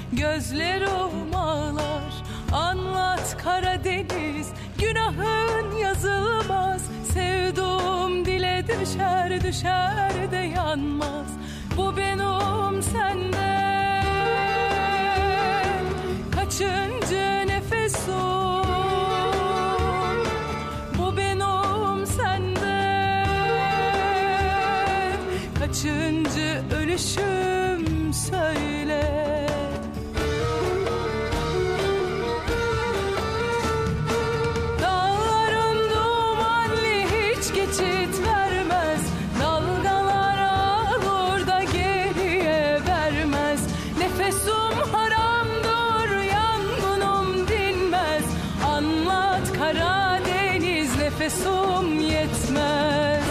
gözlerim ağlar. Anlat Karadeniz, günahın yazılmaz. Sevduğum dile düşer, düşer de yanmaz. Bu benim senden kaçıncı nefesim? Bu benim senden kaçıncı ölüşüm söyle. Dağlarım dumanlı hiç geçit vermez. Dalgalar alır da geriye vermez. Nefesim haramdır, yangınım dinmez. Anlat Karadeniz, nefesim yetmez.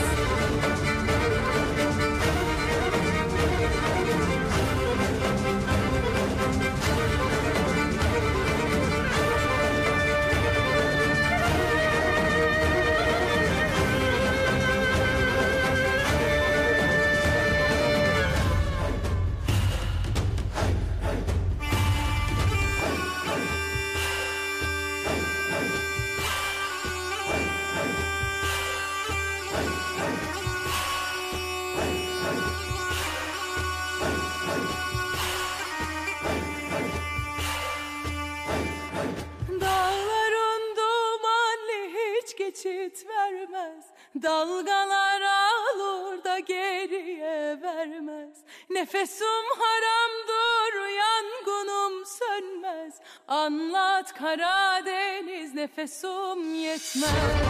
Dağların dumanlı hiç geçit vermez. Dalgalar alır da geriye vermez. Nefesim haramdır, yangınım sönmez. Anlat Karadeniz, nefesim yetmez.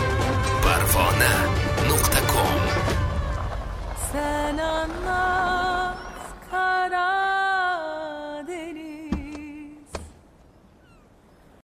Parvana.com Sen anla